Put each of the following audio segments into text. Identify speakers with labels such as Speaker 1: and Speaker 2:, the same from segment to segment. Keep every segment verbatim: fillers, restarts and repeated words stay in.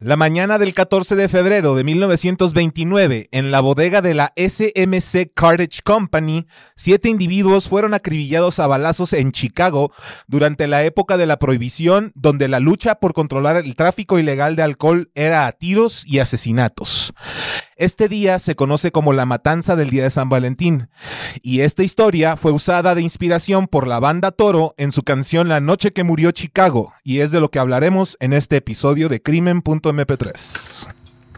Speaker 1: La mañana del catorce de febrero de mil novecientos veintinueve, en la bodega de la S M C Cartage Company, siete individuos fueron acribillados a balazos en Chicago durante la época de la prohibición, donde la lucha por controlar el tráfico ilegal de alcohol era a tiros y asesinatos. Este día se conoce como la matanza del Día de San Valentín, y esta historia fue usada de inspiración por la banda Toro en su canción La Noche que Murió Chicago, y es de lo que hablaremos en este episodio de Crimen punto eme pe tres.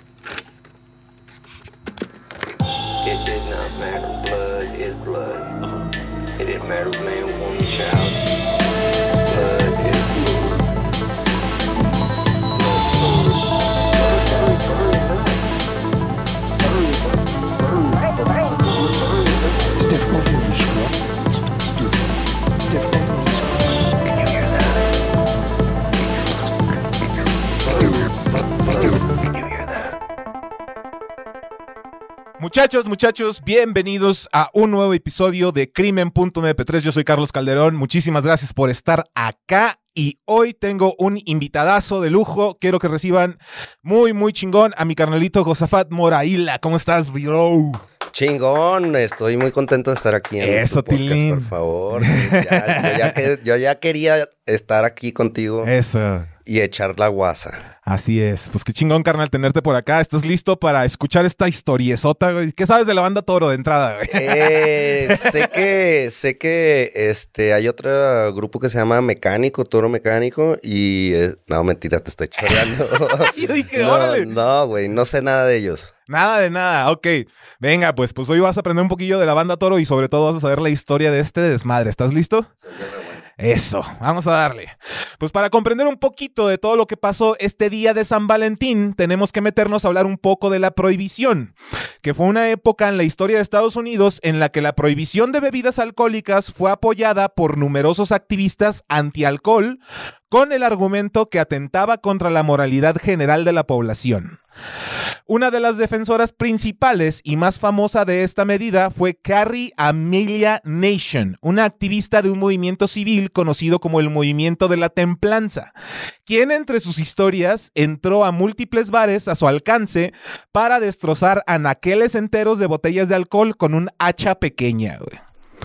Speaker 1: Muchachos, muchachos, bienvenidos a un nuevo episodio de Crimen punto eme pe tres. Yo soy Carlos Calderón, muchísimas gracias por estar acá y hoy tengo un invitadazo de lujo. Quiero que reciban muy, muy chingón a mi carnalito Josafat Moraila. ¿Cómo estás, bro?
Speaker 2: Chingón, estoy muy contento de estar aquí en
Speaker 1: Eso,
Speaker 2: tu podcast,
Speaker 1: Tilín.
Speaker 2: por favor. Ya, yo, ya que, yo ya quería estar aquí contigo.
Speaker 1: Eso.
Speaker 2: Y echar la guasa.
Speaker 1: Así es. Pues qué chingón, carnal, tenerte por acá. ¿Estás listo para escuchar esta historiezota, güey? ¿Qué sabes de la banda Toro de entrada, güey?
Speaker 2: Eh, sé que, sé que este, hay otro grupo que se llama Mecánico, Toro Mecánico. Y... Eh, no, mentira, te estoy choreando.
Speaker 1: Yo dije,
Speaker 2: no,
Speaker 1: órale.
Speaker 2: No, güey, no sé nada de ellos.
Speaker 1: Nada de nada, ok. Venga, pues, pues hoy vas a aprender un poquillo de la banda Toro y sobre todo vas a saber la historia de este desmadre. ¿Estás listo? Eso, vamos a darle. Pues para comprender un poquito de todo lo que pasó este día de San Valentín, tenemos que meternos a hablar un poco de la prohibición, que fue una época en la historia de Estados Unidos en la que la prohibición de bebidas alcohólicas fue apoyada por numerosos activistas antialcohol con el argumento que atentaba contra la moralidad general de la población. Una de las defensoras principales y más famosa de esta medida fue Carrie Amelia Nation, una activista de un movimiento civil conocido como el Movimiento de la Templanza, quien entre sus historias entró a múltiples bares a su alcance para destrozar anaqueles enteros de botellas de alcohol con un hacha pequeña, güey.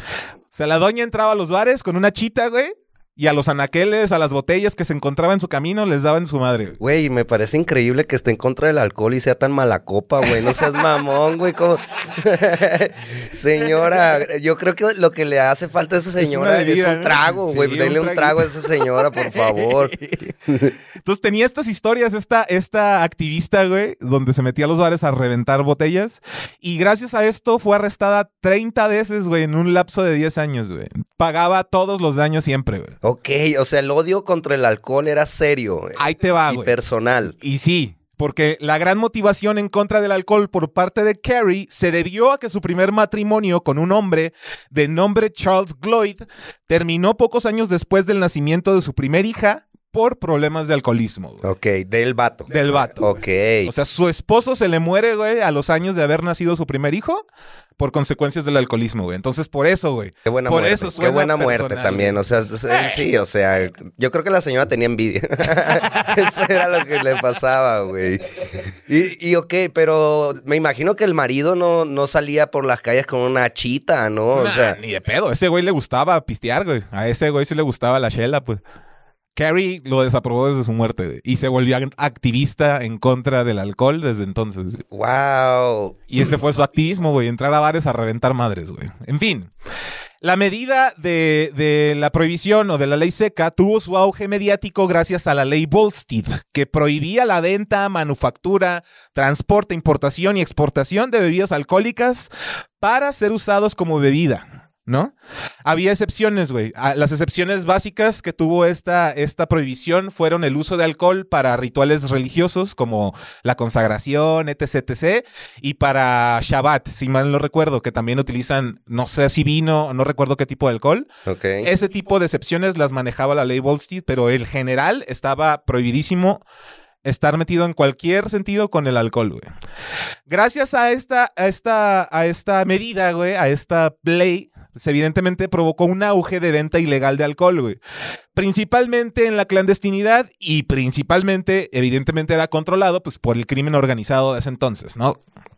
Speaker 1: O sea, la doña entraba a los bares con una hachita, güey. Y a los anaqueles, a las botellas que se encontraban en su camino, les daban su madre.
Speaker 2: Güey, me parece increíble que esté en contra del alcohol y sea tan mala copa, güey. No seas mamón, güey. ¿Cómo? Señora, yo creo que lo que le hace falta a esa señora es, bebida, es un trago, güey. Sí, denle un, un trago a esa señora, por favor.
Speaker 1: Entonces tenía estas historias, esta, esta activista, güey, donde se metía a los bares a reventar botellas. Y gracias a esto fue arrestada treinta veces, güey, en un lapso de diez años, güey. Pagaba todos los daños siempre, güey.
Speaker 2: Ok, o sea, el odio contra el alcohol era serio. Güey.
Speaker 1: Ahí te va,
Speaker 2: y
Speaker 1: güey.
Speaker 2: Personal.
Speaker 1: Y sí, porque la gran motivación en contra del alcohol por parte de Carrie se debió a que su primer matrimonio con un hombre de nombre Charles Gloyd terminó pocos años después del nacimiento de su primer hija por problemas de alcoholismo, güey.
Speaker 2: Ok, del vato.
Speaker 1: Del vato.
Speaker 2: Ok.
Speaker 1: Güey. O sea, su esposo se le muere, güey, a los años de haber nacido su primer hijo por consecuencias del alcoholismo, güey. Entonces, por eso, güey.
Speaker 2: Qué buena
Speaker 1: por
Speaker 2: muerte.
Speaker 1: Eso
Speaker 2: Qué buena
Speaker 1: personal,
Speaker 2: muerte también. O sea, sí, o sea, yo creo que la señora tenía envidia. Eso era lo que le pasaba, güey. Y, y ok, pero me imagino que el marido no, no salía por las calles con una chita, ¿no?
Speaker 1: Nah,
Speaker 2: o sea,
Speaker 1: ni de pedo. A ese güey le gustaba pistear, güey. A ese güey sí le gustaba la chela, pues. Carrie lo desaprobó desde su muerte, güey, y se volvió activista en contra del alcohol desde entonces.
Speaker 2: ¡Wow!
Speaker 1: Y ese fue su activismo, güey, entrar a bares a reventar madres, güey. En fin, la medida de, de la prohibición o de la ley seca tuvo su auge mediático gracias a la ley Volstead, que prohibía la venta, manufactura, transporte, importación y exportación de bebidas alcohólicas para ser usados como bebida, ¿no? Había excepciones, güey. Las excepciones básicas que tuvo esta, esta prohibición fueron el uso de alcohol para rituales religiosos como la consagración, etc, etc, y para Shabbat, si mal no recuerdo, que también utilizan, no sé si vino, no recuerdo qué tipo de alcohol.
Speaker 2: Okay.
Speaker 1: Ese tipo de excepciones las manejaba la ley Volstead, pero el general estaba prohibidísimo estar metido en cualquier sentido con el alcohol, güey. Gracias a esta, a esta, a esta medida, güey, a esta ley, pues, evidentemente provocó un auge de venta ilegal de alcohol, güey. Principalmente en la clandestinidad y principalmente, evidentemente, era controlado pues, por el crimen organizado de ese entonces, ¿no?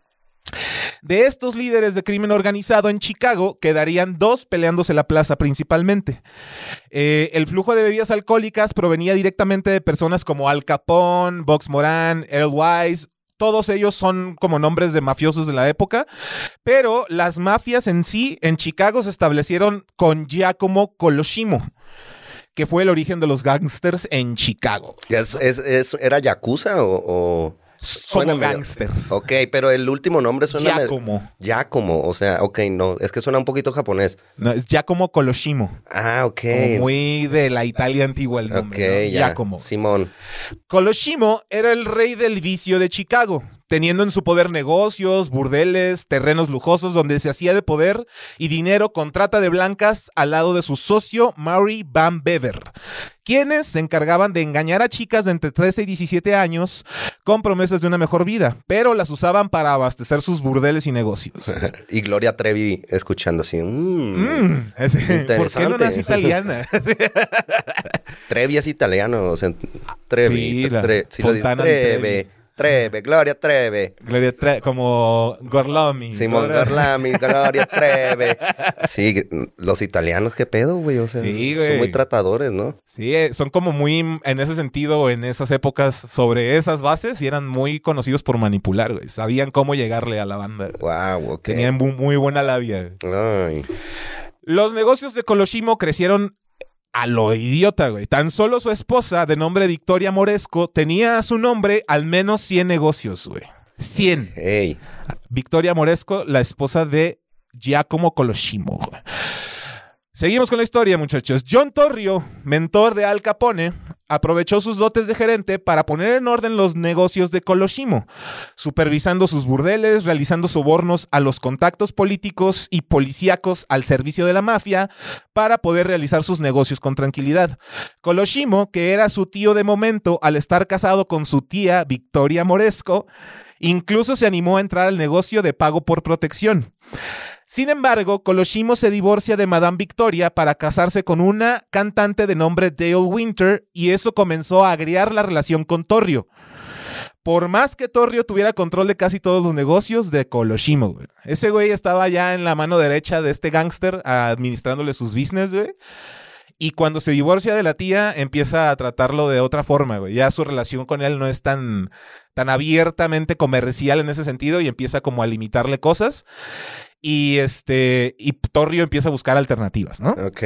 Speaker 1: De estos líderes de crimen organizado en Chicago, quedarían dos peleándose la plaza principalmente. Eh, el flujo de bebidas alcohólicas provenía directamente de personas como Al Capone, Bugs Moran, Earl Wise. Todos ellos son como nombres de mafiosos de la época, pero las mafias en sí, en Chicago, se establecieron con Giacomo Colosimo, que fue el origen de los gángsters en Chicago.
Speaker 2: ¿Es, es, es, ¿Era Yakuza o...? o...
Speaker 1: Como gángsters.
Speaker 2: Ok, pero el último nombre suena...
Speaker 1: Giacomo.
Speaker 2: Med... Giacomo, o sea, ok, no, es que suena un poquito japonés.
Speaker 1: No, es Giacomo Colosimo.
Speaker 2: Ah, ok.
Speaker 1: Como muy de la Italia antigua el nombre,
Speaker 2: Ok,
Speaker 1: ¿no?
Speaker 2: ya.
Speaker 1: Giacomo.
Speaker 2: Simón.
Speaker 1: Colosimo era el rey del vicio de Chicago, teniendo en su poder negocios, burdeles, terrenos lujosos donde se hacía de poder y dinero con trata de blancas al lado de su socio Maury Van Bever, quienes se encargaban de engañar a chicas de entre trece y diecisiete años con promesas de una mejor vida, pero las usaban para abastecer sus burdeles y negocios.
Speaker 2: Y Gloria Trevi escuchando así. Mmm,
Speaker 1: mm, ese, ¿por qué no es italiana?
Speaker 2: Trevi es italiano, o sea, Trevi.
Speaker 1: Sí, la
Speaker 2: tre, si lo dice,
Speaker 1: Fontana
Speaker 2: Treve,
Speaker 1: Trevi.
Speaker 2: Treve, Gloria Treve.
Speaker 1: Gloria Trevi, como Gorlami.
Speaker 2: Simón Gorlami, Gloria Treve. Sí, los italianos, qué pedo, güey. O sea,
Speaker 1: sí, güey.
Speaker 2: Son muy tratadores, ¿no?
Speaker 1: Sí, son como muy, en ese sentido, en esas épocas, sobre esas bases, y eran muy conocidos por manipular, güey. Sabían cómo llegarle a la banda.
Speaker 2: Wow, ok.
Speaker 1: Tenían muy, muy buena labia.
Speaker 2: Ay.
Speaker 1: Los negocios de Colosimo crecieron a lo idiota, güey. Tan solo su esposa, de nombre Victoria Moresco, tenía a su nombre al menos cien negocios, güey. cien.
Speaker 2: Hey.
Speaker 1: Victoria Moresco, la esposa de Giacomo Colosimo, güey. Seguimos con la historia, muchachos. John Torrio, mentor de Al Capone, aprovechó sus dotes de gerente para poner en orden los negocios de Colosimo, supervisando sus burdeles, realizando sobornos a los contactos políticos y policíacos al servicio de la mafia para poder realizar sus negocios con tranquilidad. Colosimo, que era su tío de momento al estar casado con su tía Victoria Moresco, incluso se animó a entrar al negocio de pago por protección. Sin embargo, Colosimo se divorcia de Madame Victoria para casarse con una cantante de nombre Dale Winter y eso comenzó a agriar la relación con Torrio. Por más que Torrio tuviera control de casi todos los negocios de Colosimo, güey. Ese güey estaba ya en la mano derecha de este gángster administrándole sus business, güey. Y cuando se divorcia de la tía, empieza a tratarlo de otra forma, güey. Ya su relación con él no es tan, tan abiertamente comercial en ese sentido y empieza como a limitarle cosas. Y este y Torrio empieza a buscar alternativas, ¿no?
Speaker 2: Ok.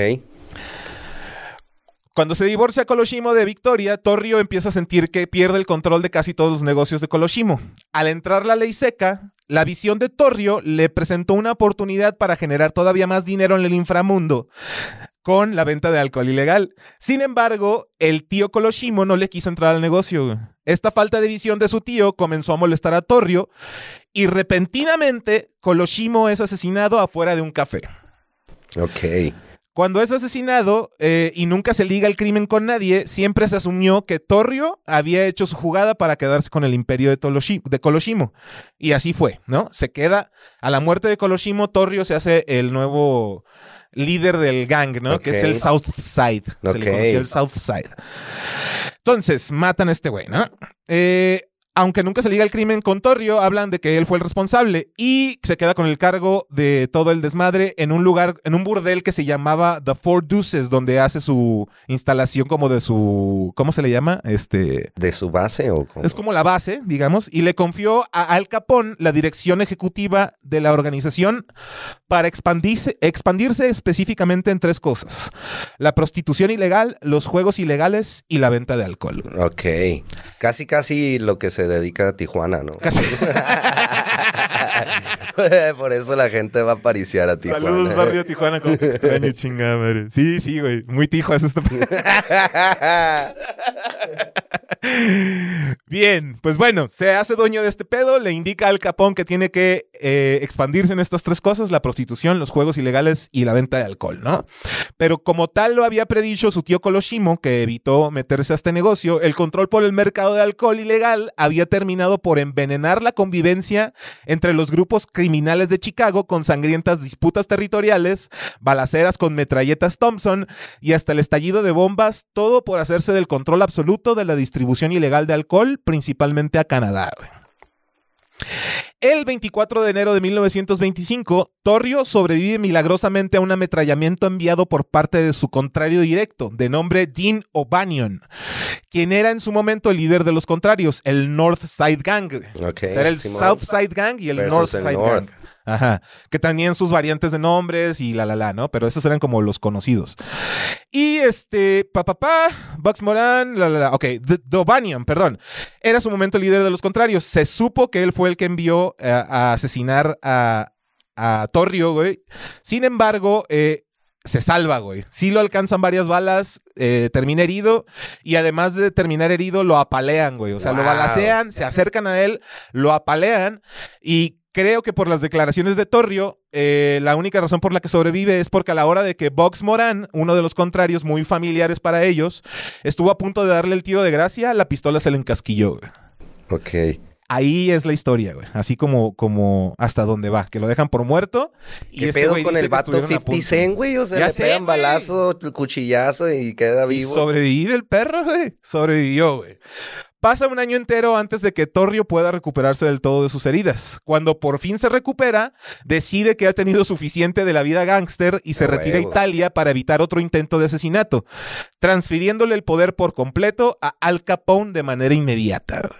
Speaker 1: Cuando se divorcia Colosimo de Victoria, Torrio empieza a sentir que pierde el control de casi todos los negocios de Colosimo. Al entrar la ley seca, la visión de Torrio le presentó una oportunidad para generar todavía más dinero en el inframundo con la venta de alcohol ilegal. Sin embargo, el tío Colosimo no le quiso entrar al negocio. Esta falta de visión de su tío comenzó a molestar a Torrio y repentinamente Colosimo es asesinado afuera de un café.
Speaker 2: Ok.
Speaker 1: Cuando es asesinado eh, y nunca se liga el crimen con nadie, siempre se asumió que Torrio había hecho su jugada para quedarse con el imperio de, Toloshi- de Colosimo. Y así fue, ¿no? Se queda, a la muerte de Colosimo, Torrio se hace el nuevo líder del gang, ¿no?
Speaker 2: Okay.
Speaker 1: Que es el South Side. Se
Speaker 2: Okay.
Speaker 1: le conoció el South Side. Entonces, matan a este güey, ¿no? Eh... Aunque nunca se liga el crimen con Torrio, hablan de que él fue el responsable y se queda con el cargo de todo el desmadre en un lugar, en un burdel que se llamaba The Four Deuces, donde hace su instalación como de su, ¿cómo se le llama? Este,
Speaker 2: ¿De su base o cómo?
Speaker 1: Es como la base, digamos, y le confió a Al Capone la dirección ejecutiva de la organización para expandirse, expandirse específicamente en tres cosas: la prostitución ilegal, los juegos ilegales y la venta de alcohol.
Speaker 2: Ok. Casi, casi lo que se dedica a Tijuana, ¿no?
Speaker 1: Casi.
Speaker 2: Por eso la gente va a pariciar a Tijuana.
Speaker 1: Saludos, barrio Tijuana, como te extraño, chingada madre. Sí, sí, güey. Muy tijuas esto. Bien, pues bueno, se hace dueño de este pedo, le indica al Capone que tiene que eh, expandirse en estas tres cosas, la prostitución, los juegos ilegales y la venta de alcohol, ¿no? Pero como tal lo había predicho su tío Colosimo, que evitó meterse a este negocio, el control por el mercado de alcohol ilegal había terminado por envenenar la convivencia entre los grupos criminales de Chicago con sangrientas disputas territoriales, balaceras con metralletas Thompson y hasta el estallido de bombas, todo por hacerse del control absoluto de la distribución ilegal de alcohol, principalmente a Canadá. El veinticuatro de enero de mil novecientos veinticinco, Torrio sobrevive milagrosamente a un ametrallamiento enviado por parte de su contrario directo, de nombre Dean O'Banion, quien era en su momento el líder de los contrarios, el North Side Gang.
Speaker 2: Okay,
Speaker 1: o sea, era el
Speaker 2: Simón.
Speaker 1: South Side Gang y el North
Speaker 2: el
Speaker 1: Side
Speaker 2: North.
Speaker 1: Gang. Ajá, que tenían sus variantes de nombres y la la la, ¿no? Pero esos eran como los conocidos. Y este, papá, pa, pa, Bugs Moran, la la la, ok, O'Banion, perdón, era su momento líder de los contrarios. Se supo que él fue el que envió eh, a asesinar a, a Torrio, güey. Sin embargo, eh, se salva, güey. Sí lo alcanzan varias balas, eh, termina herido y además de terminar herido, lo apalean, güey. O sea, wow. Lo balacean, se acercan a él, lo apalean y creo que por las declaraciones de Torrio, eh, la única razón por la que sobrevive es porque a la hora de que Bugs Moran, uno de los contrarios muy familiares para ellos, estuvo a punto de darle el tiro de gracia, la pistola se le encasquilló, güey.
Speaker 2: Ok.
Speaker 1: Ahí es la historia, güey. Así como, como hasta dónde va. Que lo dejan por muerto. Y
Speaker 2: ¿Qué
Speaker 1: este
Speaker 2: pedo
Speaker 1: güey
Speaker 2: con
Speaker 1: dice
Speaker 2: el
Speaker 1: que
Speaker 2: vato
Speaker 1: estuvieron a
Speaker 2: cincuenta
Speaker 1: punto.
Speaker 2: Cent, güey? O sea,
Speaker 1: Ya
Speaker 2: le
Speaker 1: sé,
Speaker 2: pegan
Speaker 1: güey.
Speaker 2: balazo, cuchillazo y queda
Speaker 1: Y
Speaker 2: vivo.
Speaker 1: sobrevive el perro, güey. Sobrevivió, güey. Pasa un año entero antes de que Torrio pueda recuperarse del todo de sus heridas. Cuando por fin se recupera, decide que ha tenido suficiente de la vida gángster y se
Speaker 2: Ah,
Speaker 1: retira a
Speaker 2: huevo.
Speaker 1: Italia para evitar otro intento de asesinato, transfiriéndole el poder por completo a Al Capone de manera inmediata.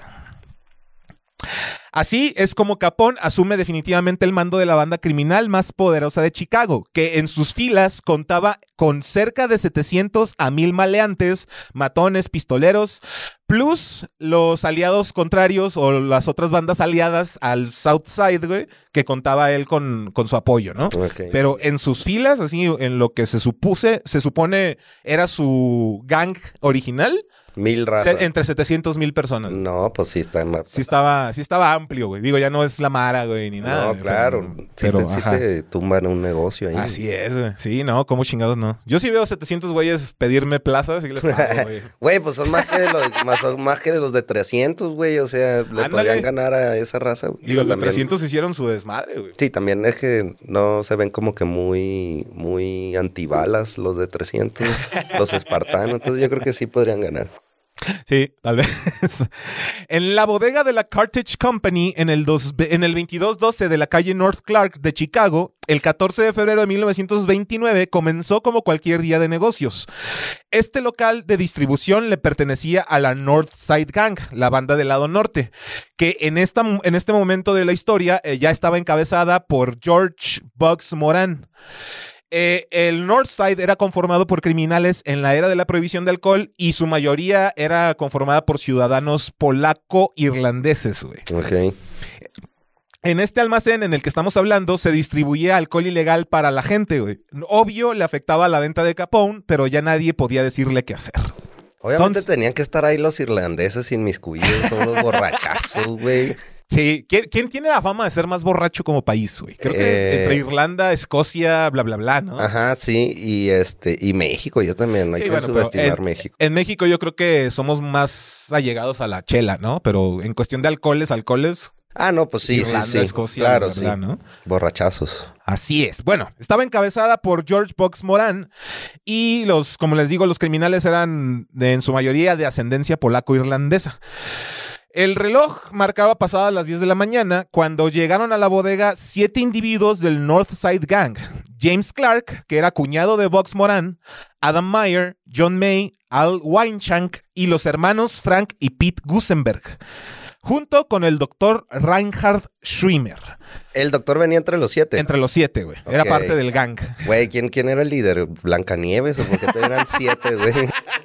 Speaker 1: Así es como Capone asume definitivamente el mando de la banda criminal más poderosa de Chicago, que en sus filas contaba con cerca de setecientos a mil maleantes, matones, pistoleros, plus los aliados contrarios o las otras bandas aliadas al South Side, güey, que contaba él con, con su apoyo, ¿no?
Speaker 2: Okay.
Speaker 1: Pero en sus filas, así en lo que se supuse, se supone era su gang original,
Speaker 2: Mil razas.
Speaker 1: se- entre setecientos mil personas.
Speaker 2: No, pues sí está más.
Speaker 1: Sí estaba, sí estaba amplio, güey. Digo, ya no es la Mara, güey, ni nada.
Speaker 2: No,
Speaker 1: güey,
Speaker 2: claro.
Speaker 1: Pero,
Speaker 2: Sí,
Speaker 1: pero,
Speaker 2: te, sí
Speaker 1: ajá.
Speaker 2: te tumban un negocio ahí.
Speaker 1: Así es, güey. Sí, no, ¿cómo chingados no? Yo sí veo setecientos güeyes pedirme plazas y les pago, güey.
Speaker 2: Güey, pues son más que los, más, son más que los de trescientos, güey. O sea, le
Speaker 1: Ándale.
Speaker 2: podrían ganar a esa raza, güey.
Speaker 1: Y los de
Speaker 2: También-
Speaker 1: trescientos hicieron su desmadre, güey.
Speaker 2: Sí, también es que no se ven como que muy, muy antibalas los de trescientos, los espartanos. Entonces yo creo que sí podrían ganar.
Speaker 1: Sí, tal vez. En la bodega de la Carthage Company, en el, dos, en el veintidós doce de la calle North Clark de Chicago, el catorce de febrero de mil novecientos veintinueve comenzó como cualquier día de negocios. Este local de distribución le pertenecía a la North Side Gang, la banda del lado norte, que en, esta, en este momento de la historia eh, ya estaba encabezada por George Bugs Moran. Eh, el Northside era conformado por criminales en la era de la prohibición de alcohol y su mayoría era conformada por ciudadanos polaco-irlandeses, güey.
Speaker 2: Ok.
Speaker 1: En este almacén en el que estamos hablando se distribuía alcohol ilegal para la gente, güey. Obvio, le afectaba la venta de Capone, pero ya nadie podía decirle qué hacer.
Speaker 2: Obviamente
Speaker 1: Entonces-
Speaker 2: tenían que estar ahí los irlandeses inmiscuidos, todos borrachazos, güey.
Speaker 1: Sí, ¿quién, quién tiene la fama de ser más borracho como país, güey? Creo que
Speaker 2: Eh,
Speaker 1: entre Irlanda, Escocia, bla, bla, bla, ¿no?
Speaker 2: Ajá, sí, y este, y México, yo también, no hay
Speaker 1: Sí,
Speaker 2: que
Speaker 1: bueno, pero
Speaker 2: subestimar
Speaker 1: en-
Speaker 2: México.
Speaker 1: En México yo creo que somos más allegados a la chela, ¿no? Pero en cuestión de alcoholes, alcoholes,
Speaker 2: Ah, no, pues sí,
Speaker 1: Irlanda,
Speaker 2: sí, sí.
Speaker 1: Escocia,
Speaker 2: claro,
Speaker 1: bla,
Speaker 2: sí.
Speaker 1: bla, ¿no?
Speaker 2: Borrachazos.
Speaker 1: Así es. Bueno, estaba encabezada por George Bugs Moran y los, como les digo, los criminales eran de, en su mayoría de ascendencia polaco-irlandesa. El reloj marcaba pasadas las diez de la mañana cuando llegaron a la bodega siete individuos del North Side Gang. James Clark, que era cuñado de Bugs Moran, Adam Meyer, John May, Al Weinshank y los hermanos Frank y Pete Gusenberg, junto con el doctor Reinhard Schwimmer.
Speaker 2: El doctor venía entre los siete.
Speaker 1: Entre los siete, güey. Era
Speaker 2: Ok.
Speaker 1: parte del gang.
Speaker 2: Güey, ¿quién, ¿quién era el líder? ¿Blancanieves o por qué te eran siete, güey?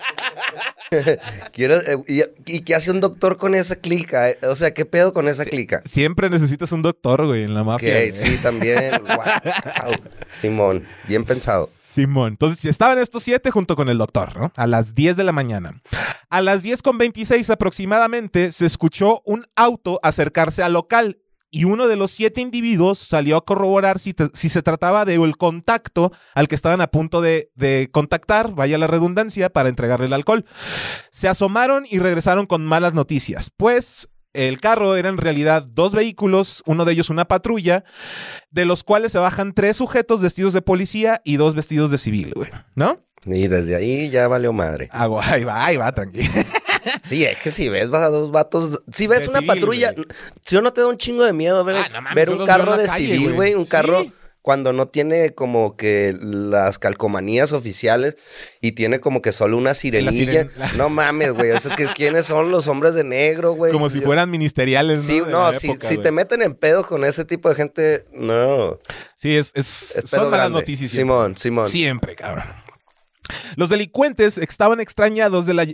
Speaker 2: Quiero, eh, y, ¿Y qué hace un doctor con esa clica? eh? O sea, ¿qué pedo con esa clica?
Speaker 1: Siempre necesitas un doctor, güey, en la
Speaker 2: Ok,
Speaker 1: mafia. güey.
Speaker 2: sí, también. Wow. Simón, bien pensado.
Speaker 1: Simón. Entonces, estaban estos siete junto con el doctor, ¿no? A las diez de la mañana. A las diez con veintiséis aproximadamente se escuchó un auto acercarse al local y uno de los siete individuos salió a corroborar si, te, si se trataba de el contacto al que estaban a punto de, de contactar, vaya la redundancia, para entregarle el alcohol. Se asomaron y regresaron con malas noticias, pues el carro era en realidad dos vehículos, uno de ellos una patrulla, de los cuales se bajan tres sujetos vestidos de policía y dos vestidos de civil, güey, ¿no?
Speaker 2: Y desde ahí ya valió madre.
Speaker 1: Ah, güey, ahí va, ahí va, tranquilo.
Speaker 2: Sí, es que si ves a dos vatos, si ves
Speaker 1: de
Speaker 2: una
Speaker 1: civil,
Speaker 2: patrulla,
Speaker 1: güey.
Speaker 2: si no te da un chingo de miedo ver,
Speaker 1: Ah, no mames,
Speaker 2: ver
Speaker 1: yo
Speaker 2: un
Speaker 1: los veo en
Speaker 2: carro
Speaker 1: la
Speaker 2: de
Speaker 1: calle,
Speaker 2: civil,
Speaker 1: güey.
Speaker 2: güey, un
Speaker 1: Sí.
Speaker 2: carro cuando no tiene como que las calcomanías oficiales y tiene como que solo una sirenilla.
Speaker 1: siren- la-
Speaker 2: No mames, güey, eso que quiénes son los hombres de negro, güey.
Speaker 1: Como si
Speaker 2: Yo-
Speaker 1: fueran ministeriales, ¿no?
Speaker 2: Sí,
Speaker 1: De
Speaker 2: no,
Speaker 1: la
Speaker 2: si,
Speaker 1: época,
Speaker 2: si
Speaker 1: güey.
Speaker 2: te meten en pedos con ese tipo de gente, no.
Speaker 1: Sí, es, es,
Speaker 2: Es pedo
Speaker 1: son malas
Speaker 2: grande.
Speaker 1: noticias. siempre.
Speaker 2: Simón, Simón.
Speaker 1: Siempre, cabrón. Los delincuentes estaban extrañados de la...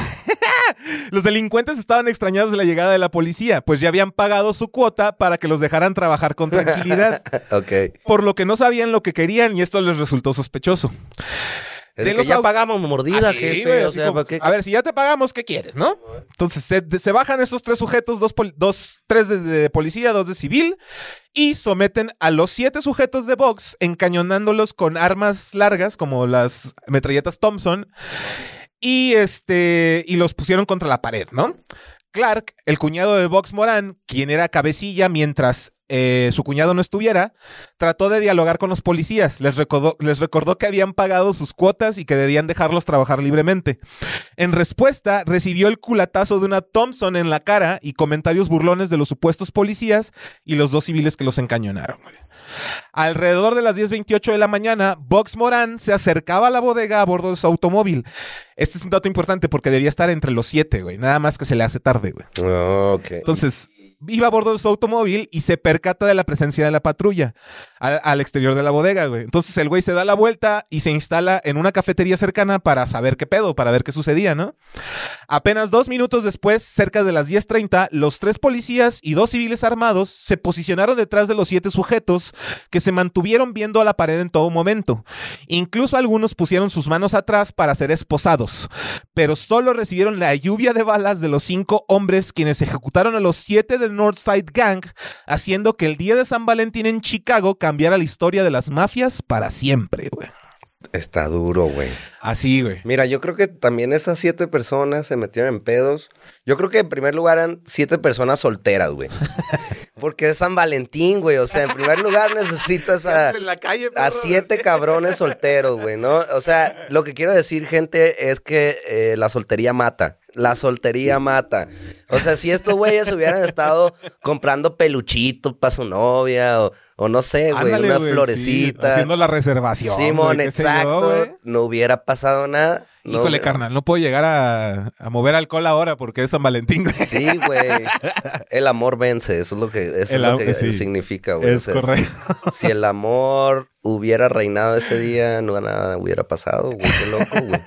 Speaker 1: Los delincuentes estaban extrañados de la llegada de la policía, pues ya habían pagado su cuota para que los dejaran trabajar con tranquilidad,
Speaker 2: Ok.
Speaker 1: por lo que no sabían lo que querían y esto les resultó sospechoso.
Speaker 2: Es
Speaker 1: De
Speaker 2: que
Speaker 1: los
Speaker 2: ya
Speaker 1: au-
Speaker 2: pagamos mordida,
Speaker 1: Ah, sí,
Speaker 2: jefe.
Speaker 1: güey,
Speaker 2: o
Speaker 1: así
Speaker 2: sea,
Speaker 1: como,
Speaker 2: ¿para qué?
Speaker 1: a ver, si ya te pagamos, ¿qué quieres, no? Entonces se, de- se bajan esos tres sujetos, dos, pol- dos tres de, de policía, dos de civil, y someten a los siete sujetos de box, encañonándolos con armas largas, como las metralletas Thompson, y este y los pusieron contra la pared, ¿no? Clark, el cuñado de Box Moran, quien era cabecilla mientras eh, su cuñado no estuviera, trató de dialogar con los policías. Les recordó, les recordó que habían pagado sus cuotas y que debían dejarlos trabajar libremente. En respuesta, recibió el culatazo de una Thompson en la cara y comentarios burlones de los supuestos policías y los dos civiles que los encañonaron. Alrededor de las diez veintiocho de la mañana, Box Moran se acercaba a la bodega a bordo de su automóvil. Este es un dato importante porque debía estar entre los siete, güey. Nada más que se le hace tarde, güey.
Speaker 2: Ok.
Speaker 1: Entonces, iba a bordo de su automóvil y se percata de la presencia de la patrulla al, al exterior de la bodega, güey. Entonces el güey se da la vuelta y se instala en una cafetería cercana para saber qué pedo, para ver qué sucedía, ¿no? Apenas dos minutos después, cerca de las diez treinta, los tres policías y dos civiles armados se posicionaron detrás de los siete sujetos que se mantuvieron viendo a la pared en todo momento. Incluso algunos pusieron sus manos atrás para ser esposados, pero solo recibieron la lluvia de balas de los cinco hombres quienes ejecutaron a los siete del Northside Gang, haciendo que el día de San Valentín en Chicago cambiara la historia de las mafias para siempre, güey.
Speaker 2: Está duro, güey.
Speaker 1: Así, güey.
Speaker 2: Mira, yo creo que también esas siete personas se metieron en pedos. Yo creo que en primer lugar eran siete personas solteras, güey. Porque es San Valentín, güey. O sea, en primer lugar necesitas a,
Speaker 1: En la calle,
Speaker 2: a
Speaker 1: perro.
Speaker 2: siete cabrones solteros, güey, ¿no? O sea, lo que quiero decir, gente, es que eh, la soltería mata. La soltería mata. O sea, si estos güeyes hubieran estado comprando peluchitos para su novia o, o no sé, güey,
Speaker 1: Ándale,
Speaker 2: una
Speaker 1: güey, sí,
Speaker 2: florecita.
Speaker 1: haciendo la reservación.
Speaker 2: Simón,
Speaker 1: güey, qué sé yo,
Speaker 2: exacto.
Speaker 1: güey.
Speaker 2: No hubiera pasado nada. No
Speaker 1: Híjole,
Speaker 2: hubiera-
Speaker 1: carnal, no puedo llegar a, a mover alcohol ahora porque es San Valentín, güey.
Speaker 2: Sí, güey. El amor vence, eso es lo que, eso es
Speaker 1: El
Speaker 2: lo
Speaker 1: am-
Speaker 2: que
Speaker 1: sí.
Speaker 2: significa, güey. O
Speaker 1: Es
Speaker 2: sea,
Speaker 1: correcto.
Speaker 2: si el amor hubiera reinado ese día, no nada hubiera pasado, güey. Qué loco, güey.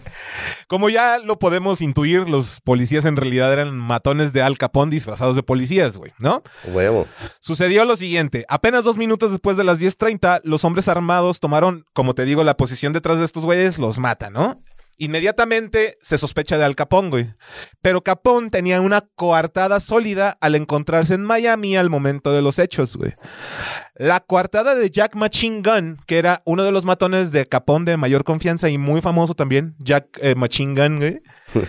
Speaker 1: Como ya lo podemos intuir, los policías en realidad eran matones de Al Capone disfrazados de policías, güey, ¿no?
Speaker 2: Huevo.
Speaker 1: Sucedió lo siguiente. Apenas dos minutos después de las diez treinta, los hombres armados tomaron, como te digo, la posición detrás de estos güeyes, los matan, ¿no? Inmediatamente se sospecha de Al Capone, güey. Pero Capone tenía una coartada sólida al encontrarse en Miami al momento de los hechos, güey. La coartada de Jack Machine Gun, que era uno de los matones de Capone de mayor confianza y muy famoso también, Jack eh, Machine Gun, güey,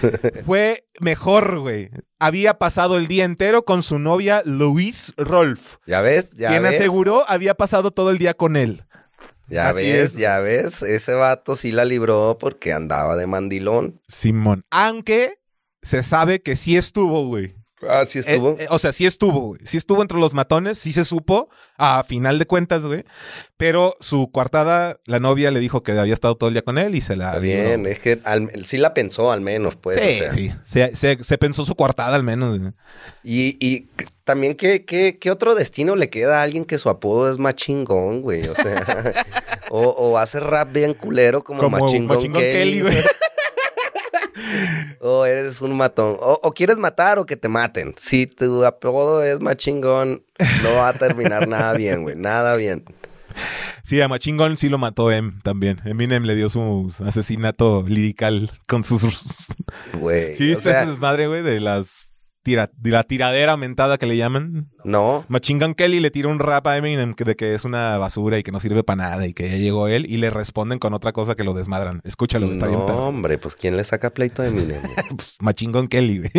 Speaker 1: fue mejor, güey. Había pasado el día entero con su novia Louise Rolfe,
Speaker 2: ¿Ya ves? ¿Ya
Speaker 1: quien
Speaker 2: ves?
Speaker 1: aseguró había pasado todo el día con él.
Speaker 2: Ya
Speaker 1: Así
Speaker 2: ves,
Speaker 1: es.
Speaker 2: ya ves. Ese vato sí la libró porque andaba de mandilón.
Speaker 1: Simón. Aunque se sabe que sí estuvo, güey.
Speaker 2: Ah, sí estuvo.
Speaker 1: Eh, eh, o sea, sí estuvo, güey. Sí estuvo entre los matones, sí se supo, a final de cuentas, güey. Pero su coartada, la novia le dijo que había estado todo el día con él y se la...
Speaker 2: Está bien, es que al- sí la pensó al menos, pues.
Speaker 1: Sí,
Speaker 2: o sea.
Speaker 1: sí. Se, se- se pensó su coartada al menos, güey.
Speaker 2: Y, y también, ¿qué, qué, ¿qué otro destino le queda a alguien que su apodo es Machingón, güey? O sea, o, o hace rap bien culero como,
Speaker 1: Como
Speaker 2: Machingón,
Speaker 1: Machingón
Speaker 2: Kelly,
Speaker 1: Kelly, güey.
Speaker 2: O eres un matón. O, o quieres matar o que te maten. Si tu apodo es Machingón, no va a terminar nada bien, güey. Nada bien.
Speaker 1: Sí, a Machine Gun sí lo mató Em también. Eminem le dio su asesinato lirical con sus...
Speaker 2: Güey.
Speaker 1: ¿Sí viste
Speaker 2: o sea,
Speaker 1: ese desmadre, güey? De las... Tira, de la tiradera mentada que le llaman.
Speaker 2: No.
Speaker 1: Machine Gun Kelly le tira un rap a Eminem de que es una basura y que no sirve para nada y que ya llegó él y le responden con otra cosa que lo desmadran. Escúchalo, está
Speaker 2: no,
Speaker 1: bien perro.
Speaker 2: hombre, pues ¿quién le saca pleito a Eminem?
Speaker 1: Machine Gun Kelly, güey.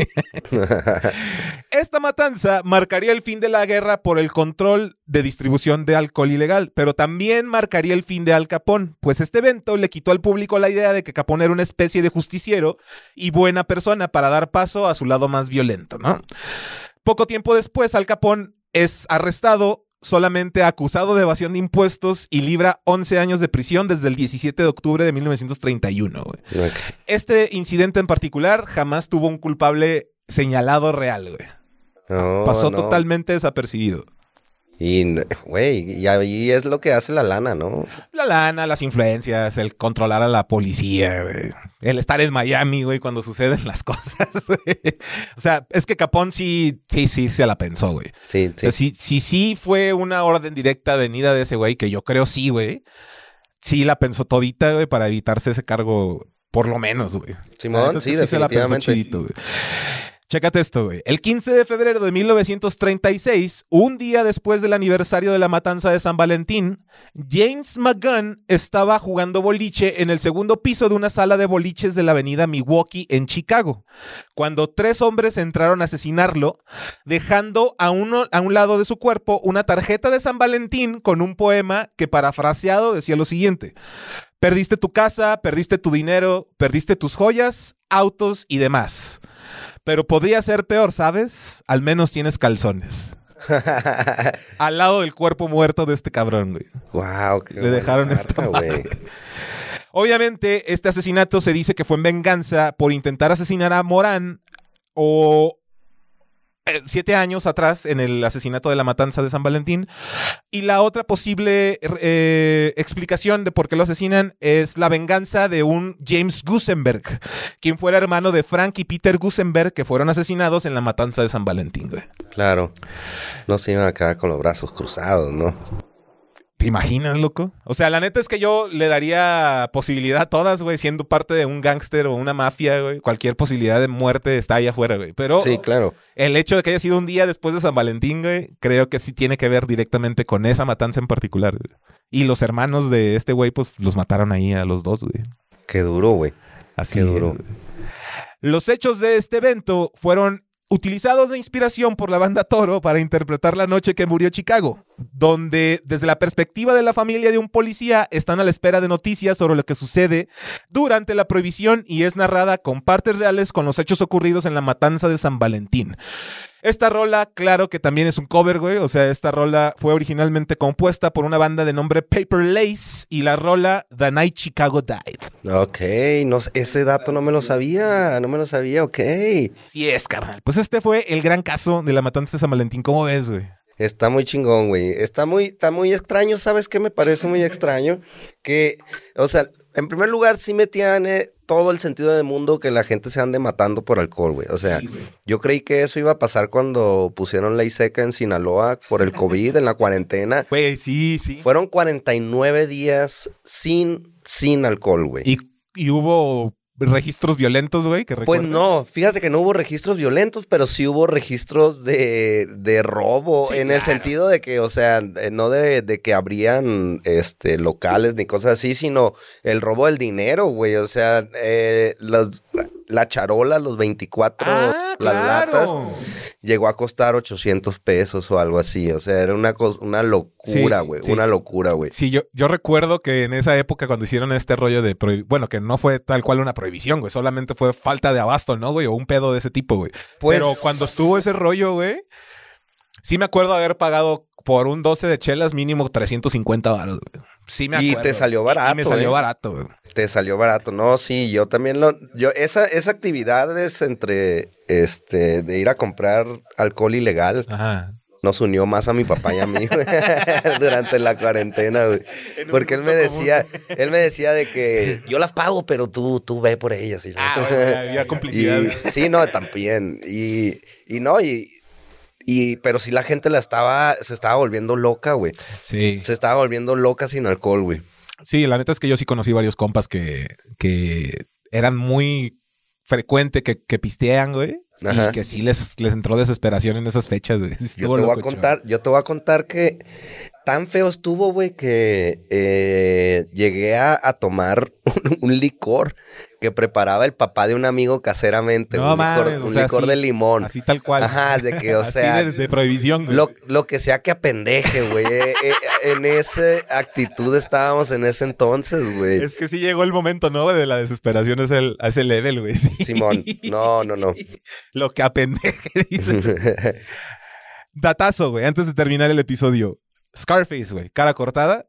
Speaker 1: Esta matanza marcaría el fin de la guerra por el control de distribución de alcohol ilegal, pero también marcaría el fin de Al Capone, pues este evento le quitó al público la idea de que Capone era una especie de justiciero y buena persona para dar paso a su lado más violento, ¿no? Poco tiempo después, Al Capone es arrestado, solamente acusado de evasión de impuestos y libra once años de prisión desde el diecisiete de octubre de mil novecientos treinta y uno. Güey. Okay. Este incidente en particular jamás tuvo un culpable señalado real, güey. No, Pasó no. totalmente desapercibido.
Speaker 2: Y, güey, y ahí es lo que hace la lana, ¿no?
Speaker 1: La lana, las influencias, el controlar a la policía, güey. El estar en Miami, güey, cuando suceden las cosas, güey. O sea, es que Capone sí, sí, sí se la pensó, güey.
Speaker 2: Sí, sí.
Speaker 1: O sea, si, si sí fue una orden directa venida de ese güey, que yo creo sí, güey. Sí la pensó todita, güey, para evitarse ese cargo, por lo menos, güey.
Speaker 2: Simón, sí, sí, definitivamente. Se la pensó chidito, güey.
Speaker 1: Chécate esto, güey. El quince de febrero de mil novecientos treinta y seis, un día después del aniversario de la matanza de San Valentín, James McGunn estaba jugando boliche en el segundo piso de una sala de boliches de la avenida Milwaukee en Chicago, cuando tres hombres entraron a asesinarlo, dejando a, uno, a un lado de su cuerpo una tarjeta de San Valentín con un poema que, parafraseado, decía lo siguiente: perdiste tu casa, perdiste tu dinero, perdiste tus joyas, autos y demás. Pero podría ser peor, ¿sabes? Al menos tienes calzones. Al lado del cuerpo muerto de este cabrón, güey.
Speaker 2: Wow, qué
Speaker 1: Le dejaron carta, esta güey. Obviamente, este asesinato se dice que fue en venganza por intentar asesinar a Morán o... siete años atrás en el asesinato de la matanza de San Valentín. Y la otra posible eh, explicación de por qué lo asesinan es la venganza de un James Gusenberg, quien fuera hermano de Frank y Peter Gusenberg, que fueron asesinados en la matanza de San Valentín, güey.
Speaker 2: Claro. No se iban a quedar con los brazos cruzados, ¿no?
Speaker 1: ¿Te imaginas, loco? O sea, la neta es que yo le daría posibilidad a todas, güey, siendo parte de un gángster o una mafia, güey. Cualquier posibilidad de muerte está ahí afuera, güey. Pero
Speaker 2: sí, claro.
Speaker 1: El hecho de que haya sido un día después de San Valentín, güey, creo que sí tiene que ver directamente con esa matanza en particular, güey. Y los hermanos de este güey, pues, los mataron ahí a los dos, güey.
Speaker 2: Qué duro, güey.
Speaker 1: Así Qué duro. Es, los hechos de este evento fueron utilizados de inspiración por la banda Toro para interpretar La noche que murió Chicago, donde desde la perspectiva de la familia de un policía están a la espera de noticias sobre lo que sucede durante la prohibición y es narrada con partes reales con los hechos ocurridos en la matanza de San Valentín. Esta rola, claro que también es un cover, güey. O sea, esta rola fue originalmente compuesta por una banda de nombre Paper Lace y la rola The Night Chicago Died.
Speaker 2: Ok, no, ese dato no me lo sabía, no me lo sabía, ok.
Speaker 1: Sí es, carnal. Pues este fue el gran caso de la matanza de San Valentín. ¿Cómo ves, güey?
Speaker 2: Está muy chingón, güey. Está muy, está muy extraño. ¿Sabes qué me parece muy extraño? Que, o sea, en primer lugar, sí me tiene todo el sentido del mundo que la gente se ande matando por alcohol, güey. O sea, sí, yo creí que eso iba a pasar cuando pusieron ley seca en Sinaloa por el COVID, en la cuarentena.
Speaker 1: Güey, sí, sí.
Speaker 2: Fueron cuarenta y nueve días sin, sin alcohol, güey.
Speaker 1: Y, y hubo... registros violentos, güey, que
Speaker 2: Pues no, fíjate que no hubo registros violentos, pero sí hubo registros de, de robo, sí, en claro. El sentido de que, o sea, no de, de que habrían este, locales ni cosas así, sino el robo del dinero, güey, o sea, eh, los, la charola, los veinticuatro,
Speaker 1: ah,
Speaker 2: las
Speaker 1: claro.
Speaker 2: latas, llegó a costar ochocientos pesos o algo así, o sea, era una, cosa, una locura, güey, sí, sí. una locura, güey.
Speaker 1: Sí, yo, yo recuerdo que en esa época cuando hicieron este rollo de, prohib- bueno, que no fue tal cual una prohibición, güey, solamente fue falta de abasto, ¿no, güey? O un pedo de ese tipo, güey. Pues... Pero cuando estuvo ese rollo, güey, sí me acuerdo haber pagado por un doce de chelas mínimo trescientos cincuenta varos, güey. Sí me acuerdo.
Speaker 2: Y te salió barato,
Speaker 1: y me salió
Speaker 2: eh.
Speaker 1: barato, güey.
Speaker 2: Te salió barato. No, sí, yo también lo... yo Esa, esa actividad es entre, este, de ir a comprar alcohol ilegal.
Speaker 1: Ajá.
Speaker 2: Nos unió más a mi papá y a mí, güey, durante la cuarentena, güey. Porque él me decía, común. él me decía de que yo las pago, pero tú, tú ve por ellas. Y,
Speaker 1: ah, bueno, había complicidad.
Speaker 2: Y, sí, no, también. Y, y no, y... Y, pero sí la gente la estaba, se estaba volviendo loca, güey.
Speaker 1: Sí.
Speaker 2: Se estaba volviendo loca sin alcohol, güey.
Speaker 1: Sí, la neta es que yo sí conocí varios compas que, que eran muy frecuente que, que pistean, güey.
Speaker 2: Ajá.
Speaker 1: Y que sí les, les entró desesperación en esas fechas, güey.
Speaker 2: Yo te voy a contar, yo te voy a contar que tan feo estuvo, güey, que eh, llegué a, a tomar un, un licor que preparaba el papá de un amigo caseramente.
Speaker 1: No
Speaker 2: un
Speaker 1: mames,
Speaker 2: licor,
Speaker 1: o
Speaker 2: un
Speaker 1: sea,
Speaker 2: licor
Speaker 1: así,
Speaker 2: de limón.
Speaker 1: Así tal cual.
Speaker 2: Ajá, de que, o
Speaker 1: así
Speaker 2: sea...
Speaker 1: de, de prohibición, güey.
Speaker 2: Lo, lo que sea que apendeje, güey. eh, eh, en esa actitud estábamos en ese entonces, güey.
Speaker 1: Es que sí llegó el momento, ¿no? De la desesperación a ese, a ese level, güey. Sí.
Speaker 2: Simón, no, no, no.
Speaker 1: Lo que apendeje, dice. Datazo, güey, antes de terminar el episodio. Scarface, güey, cara cortada.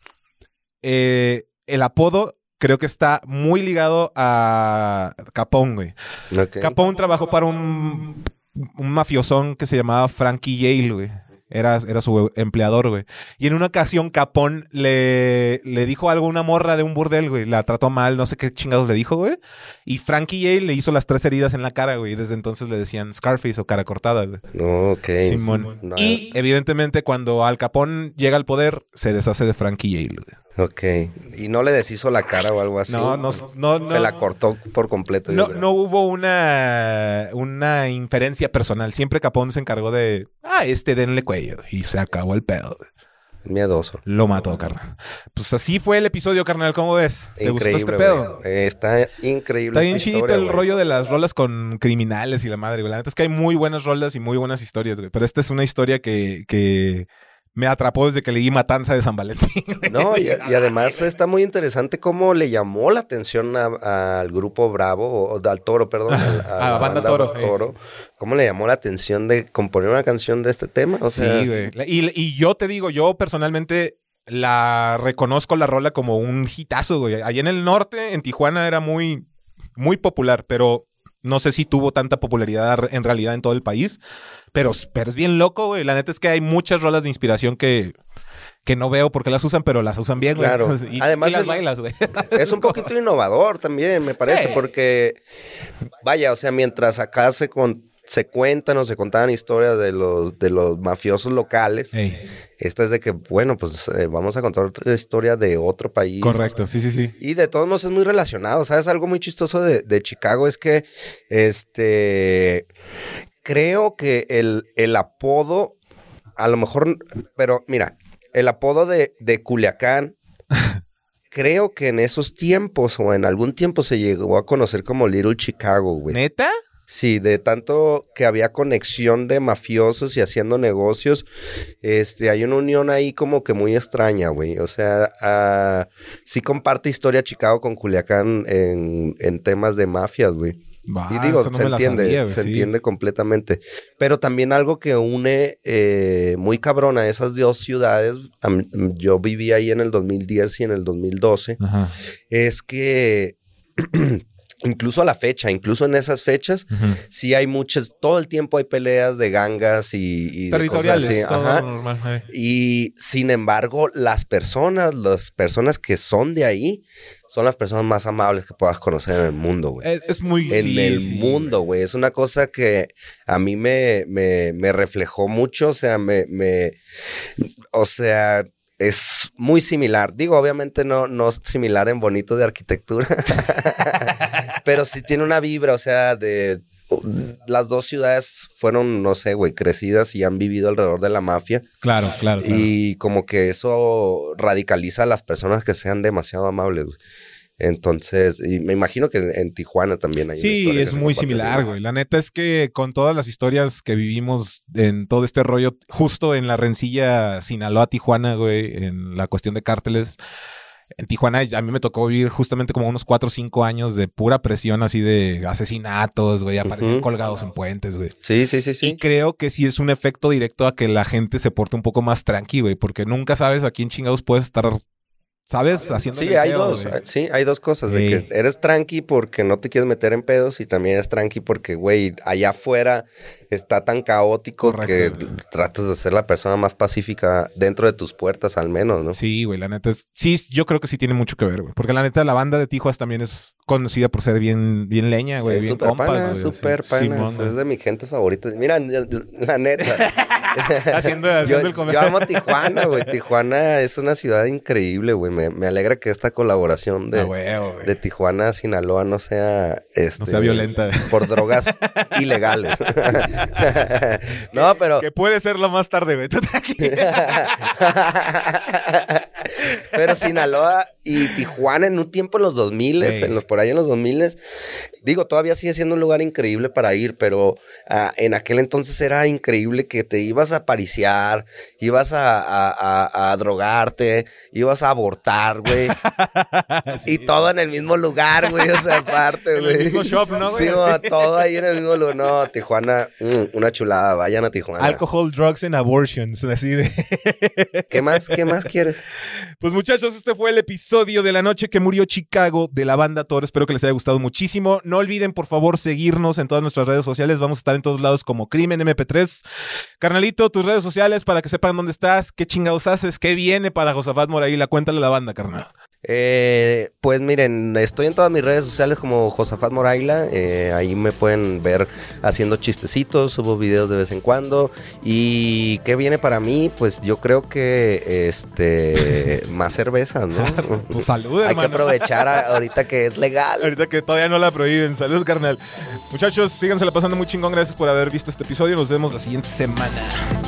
Speaker 1: Eh, el apodo creo que está muy ligado a Capone, güey.
Speaker 2: Okay.
Speaker 1: Capone trabajó para un, un mafiosón que se llamaba Frankie Yale, güey. Era, era su empleador, güey. Y en una ocasión Capone le, le dijo algo a una morra de un burdel, güey. La trató mal, no sé qué chingados le dijo, güey. Y Frankie Yale le hizo las tres heridas en la cara, güey. Y desde entonces le decían Scarface o cara cortada, güey.
Speaker 2: No, ok.
Speaker 1: Simón.
Speaker 2: No.
Speaker 1: Y evidentemente cuando Al Capone llega al poder, se deshace de Frankie Yale, güey.
Speaker 2: Ok. ¿Y no le deshizo la cara o algo así?
Speaker 1: No, no, no.
Speaker 2: Se
Speaker 1: no,
Speaker 2: la cortó por completo.
Speaker 1: No, no hubo una, una inferencia personal. Siempre Capone se encargó de, ah, este denle cuello. Y se acabó el pedo.
Speaker 2: Miedoso.
Speaker 1: Lo mató, carnal. Pues así fue el episodio, carnal. ¿Cómo ves? ¿Te
Speaker 2: Increíble,
Speaker 1: gustó este pedo?
Speaker 2: Eh, está increíble.
Speaker 1: Está bien
Speaker 2: esta
Speaker 1: chidito
Speaker 2: historia,
Speaker 1: el
Speaker 2: güey.
Speaker 1: rollo de las rolas con criminales y la madre, güey. La neta es que hay muy buenas rolas y muy buenas historias, güey. Pero esta es una historia que... que me atrapó desde que leí Matanza de San Valentín.
Speaker 2: No, y, y además está muy interesante cómo le llamó la atención a- al grupo Bravo, o, o al Toro, perdón, a,
Speaker 1: A la banda Toro,
Speaker 2: Toro. Cómo le llamó la atención de componer una canción de este tema. O sea,
Speaker 1: Sí, güey. Y, y yo te digo, yo personalmente la reconozco la rola como un hitazo, güey. Allá en el norte, en Tijuana, era muy, muy popular, pero no sé si tuvo tanta popularidad en realidad en todo el país. Pero, pero es bien loco, güey. La neta es que hay muchas rolas de inspiración que, que no veo por qué las usan, pero las usan bien, güey.
Speaker 2: Claro.
Speaker 1: Y,
Speaker 2: Además
Speaker 1: y las
Speaker 2: es-
Speaker 1: bailas, güey.
Speaker 2: es un poquito innovador también, me parece,
Speaker 1: Sí.
Speaker 2: porque, vaya, o sea, mientras acá se, con- se cuentan o se contaban historias de los, de los mafiosos locales,
Speaker 1: Ey,
Speaker 2: esta es de que, bueno, pues eh, vamos a contar otra historia de otro país.
Speaker 1: correcto, sí, sí, sí.
Speaker 2: Y de todos modos es muy relacionado, ¿sabes? Algo muy chistoso de, de Chicago es que, este, creo que el, el apodo, a lo mejor, pero mira, el apodo de, de Culiacán, creo que en esos tiempos o en algún tiempo se llegó a conocer como Little Chicago, güey.
Speaker 1: ¿Neta?
Speaker 2: Sí, de tanto que había conexión de mafiosos y haciendo negocios, este, hay una unión ahí como que muy extraña, güey. O sea, ah, sí comparte historia Chicago con Culiacán en, en temas de mafias, güey.
Speaker 1: Va,
Speaker 2: Y digo,
Speaker 1: eso no
Speaker 2: se
Speaker 1: me la
Speaker 2: entiende,
Speaker 1: sabía, güey,
Speaker 2: se
Speaker 1: sí.
Speaker 2: entiende completamente. Pero también algo que une eh, muy cabrón a esas dos ciudades, am- yo viví ahí en el dos mil diez y en el dos mil doce,
Speaker 1: Ajá.
Speaker 2: es que incluso a la fecha, incluso en esas fechas,
Speaker 1: Ujú.
Speaker 2: sí hay muchas, todo el tiempo hay peleas de gangas y, y de cosas
Speaker 1: Territoriales,
Speaker 2: así.
Speaker 1: todo
Speaker 2: Ajá.
Speaker 1: normal. eh.
Speaker 2: Y sin embargo, las personas, las personas que son de ahí, son las personas más amables que puedas conocer en el mundo, güey.
Speaker 1: Es, es muy...
Speaker 2: En
Speaker 1: sí,
Speaker 2: el
Speaker 1: sí,
Speaker 2: mundo, güey. Es una cosa que a mí me, me, me reflejó mucho. O sea, me, me, o sea, es muy similar. Digo, obviamente no, no es similar en bonito de arquitectura, pero sí tiene una vibra, o sea, de las dos ciudades fueron, no sé, güey, crecidas y han vivido alrededor de la mafia.
Speaker 1: Claro, claro, claro.
Speaker 2: Y como que eso radicaliza a las personas que sean demasiado amables, güey. Entonces, y me imagino que en, en Tijuana también hay una
Speaker 1: Sí,
Speaker 2: historia que
Speaker 1: es
Speaker 2: se
Speaker 1: muy
Speaker 2: comparte
Speaker 1: similar,
Speaker 2: así.
Speaker 1: güey. La neta es que con todas las historias que vivimos en todo este rollo, justo en la rencilla Sinaloa-Tijuana, güey, en la cuestión de cárteles, en Tijuana a mí me tocó vivir justamente como unos cuatro o cinco años de pura presión así de asesinatos, güey, aparecían
Speaker 2: Ujú.
Speaker 1: colgados en puentes, güey.
Speaker 2: Sí, sí, sí,
Speaker 1: Y
Speaker 2: sí.
Speaker 1: creo que sí es un efecto directo a que la gente se porte un poco más tranqui, güey, porque nunca sabes a quién chingados puedes estar ¿sabes? Haciendo
Speaker 2: Sí, hay dos. Güey. Sí, hay dos cosas. Sí. De que eres tranqui porque no te quieres meter en pedos y también eres tranqui porque, güey, allá afuera está tan caótico. Correcto. Que tratas de ser la persona más pacífica dentro de tus puertas al menos, ¿no?
Speaker 1: Sí, güey, la neta es... Sí, yo creo que sí tiene mucho que ver, güey. Porque la neta la banda de Tijuas también es conocida por ser bien, bien leña, güey. Es bien
Speaker 2: super
Speaker 1: compas,
Speaker 2: pana,
Speaker 1: güey.
Speaker 2: Super sí, pana. Simón, es de mi gente favorita. Mira, la neta.
Speaker 1: haciendo haciendo
Speaker 2: yo,
Speaker 1: el comentario.
Speaker 2: Yo amo Tijuana, güey. Tijuana es una ciudad increíble, güey. Me, me alegra que esta colaboración de, ah, güey, güey. de Tijuana a Sinaloa no sea... Este,
Speaker 1: no sea violenta.
Speaker 2: Por drogas ilegales. No, pero...
Speaker 1: Que puede serlo más tarde, güey.
Speaker 2: Pero Sinaloa y Tijuana en un tiempo en los dos mil, hey. en los, por ahí en los dos mil, digo, todavía sigue siendo un lugar increíble para ir, pero uh, en aquel entonces era increíble que te ibas a pariciar, ibas a, a, a, a drogarte, ibas a abortar, güey. Sí. Y todo en el mismo lugar, güey, o sea, aparte, güey.
Speaker 1: En el mismo shop, ¿no, güey?
Speaker 2: Sí, no, todo ahí en el mismo lugar. No, Tijuana, mm, una chulada, vayan a Tijuana.
Speaker 1: Alcohol, drugs and abortions, así de...
Speaker 2: ¿Qué más, qué más quieres?
Speaker 1: Pues muchachos, este fue el episodio de la noche que murió Chicago de la banda Toro. Espero que les haya gustado muchísimo. No olviden, por favor, seguirnos en todas nuestras redes sociales. Vamos a estar en todos lados como Crimen eme pe tres. Carnalito, tus redes sociales para que sepan dónde estás, qué chingados haces, qué viene para Josafat Moraila. Cuéntale a la banda, carnal.
Speaker 2: Eh, pues miren, estoy en todas mis redes sociales como Josafat Moraila, eh, ahí me pueden ver haciendo chistecitos, subo videos de vez en cuando. Y ¿qué viene para mí? Pues yo creo que este más cerveza, ¿no?
Speaker 1: Pues salud, hermano.
Speaker 2: Hay que aprovechar a, ahorita que es legal.
Speaker 1: Ahorita que todavía no la prohíben. Salud, carnal. Muchachos, sígansela pasando muy chingón. Gracias por haber visto este episodio. Nos vemos la siguiente semana.